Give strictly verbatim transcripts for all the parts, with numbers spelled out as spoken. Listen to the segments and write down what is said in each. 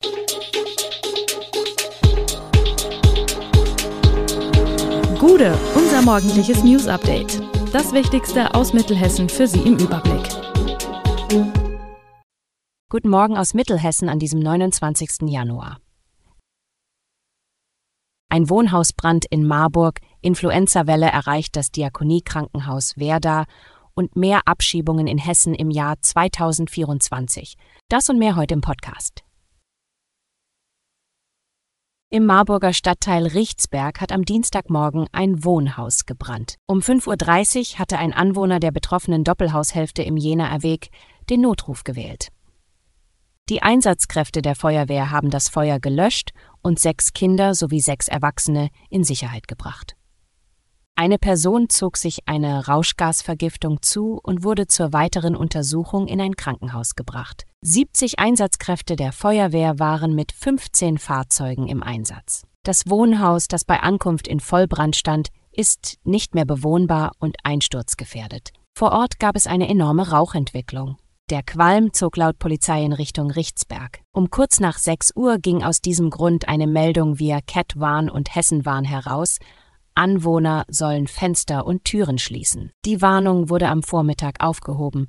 Gude, unser morgendliches News-Update. Das Wichtigste aus Mittelhessen für Sie im Überblick. Guten Morgen aus Mittelhessen an diesem neunundzwanzigsten Januar. Ein Wohnhausbrand in Marburg, Influenza-Welle erreicht das Diakonie-Krankenhaus Werda und mehr Abschiebungen in Hessen im Jahr zweitausendvierundzwanzig. Das und mehr heute im Podcast. Im Marburger Stadtteil Richtsberg hat am Dienstagmorgen ein Wohnhaus gebrannt. Um fünf Uhr dreißig hatte ein Anwohner der betroffenen Doppelhaushälfte im Jenaer Weg den Notruf gewählt. Die Einsatzkräfte der Feuerwehr haben das Feuer gelöscht und sechs Kinder sowie sechs Erwachsene in Sicherheit gebracht. Eine Person zog sich eine Rauschgasvergiftung zu und wurde zur weiteren Untersuchung in ein Krankenhaus gebracht. siebzig Einsatzkräfte der Feuerwehr waren mit fünfzehn Fahrzeugen im Einsatz. Das Wohnhaus, das bei Ankunft in Vollbrand stand, ist nicht mehr bewohnbar und einsturzgefährdet. Vor Ort gab es eine enorme Rauchentwicklung. Der Qualm zog laut Polizei in Richtung Richtsberg. Um kurz nach sechs Uhr ging aus diesem Grund eine Meldung via Cat-Warn und Hessen-Warn heraus: Anwohner sollen Fenster und Türen schließen. Die Warnung wurde am Vormittag aufgehoben.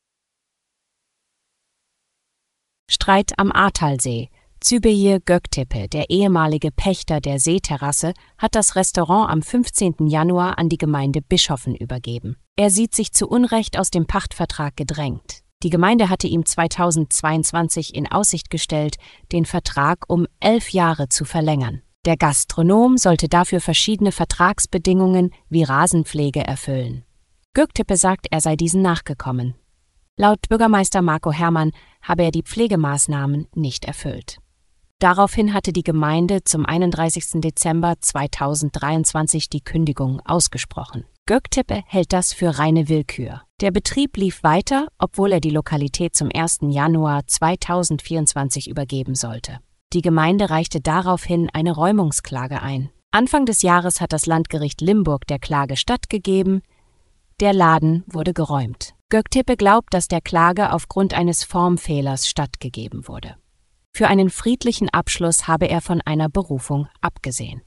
Streit am Ahrtalsee. Zübeyir Göktepe, der ehemalige Pächter der Seeterrasse, hat das Restaurant am fünfzehnten Januar an die Gemeinde Bischoffen übergeben. Er sieht sich zu Unrecht aus dem Pachtvertrag gedrängt. Die Gemeinde hatte ihm zweitausendzweiundzwanzig in Aussicht gestellt, den Vertrag um elf Jahre zu verlängern. Der Gastronom sollte dafür verschiedene Vertragsbedingungen wie Rasenpflege erfüllen. Göktepe sagt, er sei diesen nachgekommen. Laut Bürgermeister Marco Herrmann habe er die Pflegemaßnahmen nicht erfüllt. Daraufhin hatte die Gemeinde zum einunddreißigsten Dezember zweitausenddreiundzwanzig die Kündigung ausgesprochen. Göktepe hält das für reine Willkür. Der Betrieb lief weiter, obwohl er die Lokalität zum ersten Januar zweitausendvierundzwanzig übergeben sollte. Die Gemeinde reichte daraufhin eine Räumungsklage ein. Anfang des Jahres hat das Landgericht Limburg der Klage stattgegeben. Der Laden wurde geräumt. Göktepe glaubt, dass der Klage aufgrund eines Formfehlers stattgegeben wurde. Für einen friedlichen Abschluss habe er von einer Berufung abgesehen.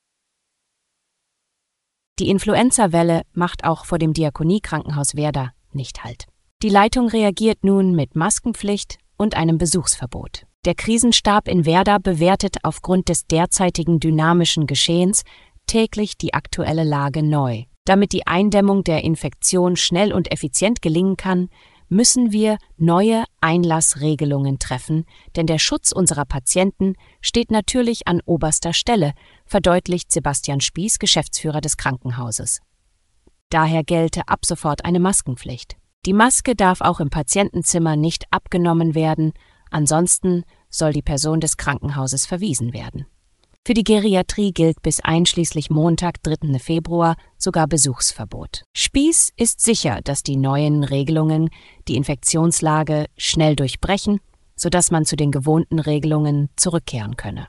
Die Influenza-Welle macht auch vor dem Diakonie-Krankenhaus Werda nicht Halt. Die Leitung reagiert nun mit Maskenpflicht und einem Besuchsverbot. Der Krisenstab in Werda bewertet aufgrund des derzeitigen dynamischen Geschehens täglich die aktuelle Lage neu. Damit die Eindämmung der Infektion schnell und effizient gelingen kann, müssen wir neue Einlassregelungen treffen, denn der Schutz unserer Patienten steht natürlich an oberster Stelle, verdeutlicht Sebastian Spieß, Geschäftsführer des Krankenhauses. Daher gelte ab sofort eine Maskenpflicht. Die Maske darf auch im Patientenzimmer nicht abgenommen werden, ansonsten soll die Person des Krankenhauses verwiesen werden. Für die Geriatrie gilt bis einschließlich Montag, dritten Februar, sogar Besuchsverbot. Spieß ist sicher, dass die neuen Regelungen die Infektionslage schnell durchbrechen, sodass man zu den gewohnten Regelungen zurückkehren könne.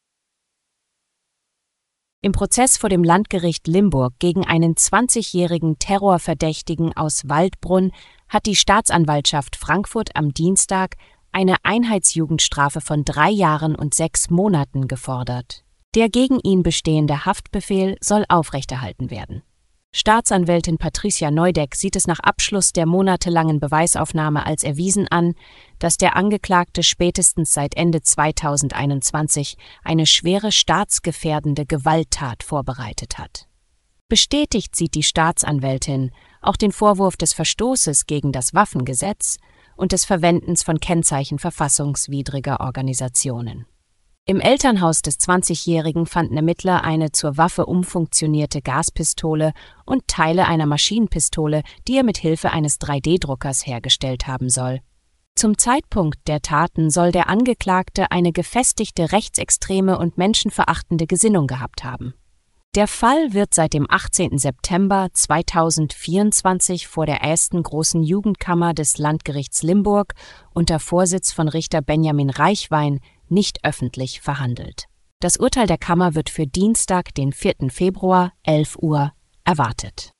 Im Prozess vor dem Landgericht Limburg gegen einen zwanzigjährigen Terrorverdächtigen aus Waldbrunn hat die Staatsanwaltschaft Frankfurt am Dienstag eine Einheitsjugendstrafe von drei Jahren und sechs Monaten gefordert. Der gegen ihn bestehende Haftbefehl soll aufrechterhalten werden. Staatsanwältin Patricia Neudeck sieht es nach Abschluss der monatelangen Beweisaufnahme als erwiesen an, dass der Angeklagte spätestens seit Ende zweitausendeinundzwanzig eine schwere staatsgefährdende Gewalttat vorbereitet hat. Bestätigt sieht die Staatsanwältin auch den Vorwurf des Verstoßes gegen das Waffengesetz und des Verwendens von Kennzeichen verfassungswidriger Organisationen. Im Elternhaus des zwanzigjährigen fanden Ermittler eine zur Waffe umfunktionierte Gaspistole und Teile einer Maschinenpistole, die er mit Hilfe eines drei D Druckers hergestellt haben soll. Zum Zeitpunkt der Taten soll der Angeklagte eine gefestigte rechtsextreme und menschenverachtende Gesinnung gehabt haben. Der Fall wird seit dem achtzehnten September zweitausendvierundzwanzig vor der ersten großen Jugendkammer des Landgerichts Limburg unter Vorsitz von Richter Benjamin Reichwein nicht öffentlich verhandelt. Das Urteil der Kammer wird für Dienstag, den vierten Februar, elf Uhr, erwartet.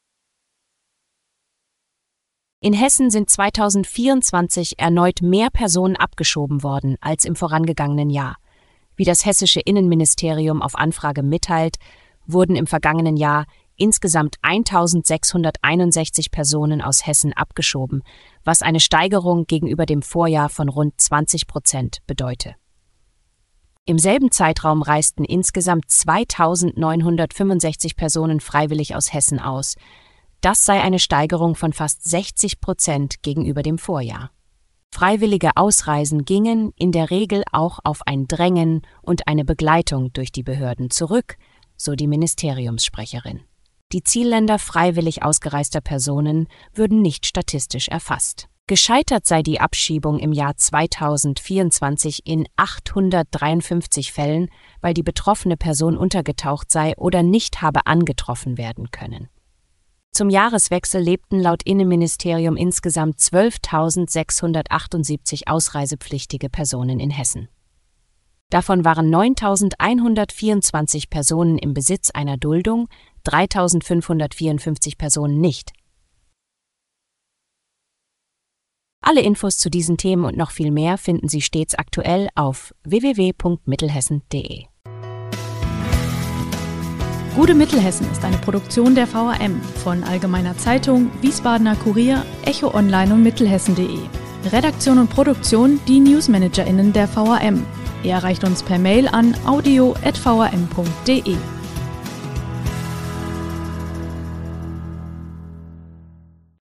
In Hessen sind zweitausendvierundzwanzig erneut mehr Personen abgeschoben worden als im vorangegangenen Jahr. Wie das hessische Innenministerium auf Anfrage mitteilt, wurden im vergangenen Jahr insgesamt eintausendsechshunderteinundsechzig Personen aus Hessen abgeschoben, was eine Steigerung gegenüber dem Vorjahr von rund zwanzig Prozent bedeute. Im selben Zeitraum reisten insgesamt zweitausendneunhundertfünfundsechzig Personen freiwillig aus Hessen aus. Das sei eine Steigerung von fast sechzig Prozent gegenüber dem Vorjahr. Freiwillige Ausreisen gingen in der Regel auch auf ein Drängen und eine Begleitung durch die Behörden zurück, so die Ministeriumssprecherin. Die Zielländer freiwillig ausgereister Personen würden nicht statistisch erfasst. Gescheitert sei die Abschiebung im Jahr zweitausendvierundzwanzig in achthundertdreiundfünfzig Fällen, weil die betroffene Person untergetaucht sei oder nicht habe angetroffen werden können. Zum Jahreswechsel lebten laut Innenministerium insgesamt zwölftausendsechshundertachtundsiebzig ausreisepflichtige Personen in Hessen. Davon waren neuntausendeinhundertvierundzwanzig Personen im Besitz einer Duldung, dreitausendfünfhundertvierundfünfzig Personen nicht. Alle Infos zu diesen Themen und noch viel mehr finden Sie stets aktuell auf w w w punkt mittelhessen punkt de. Gute Mittelhessen ist eine Produktion der V A M von Allgemeiner Zeitung, Wiesbadener Kurier, Echo Online und Mittelhessen punkt de. Redaktion und Produktion die NewsmanagerInnen der V A M. Ihr erreicht uns per Mail an audio at v a m punkt de.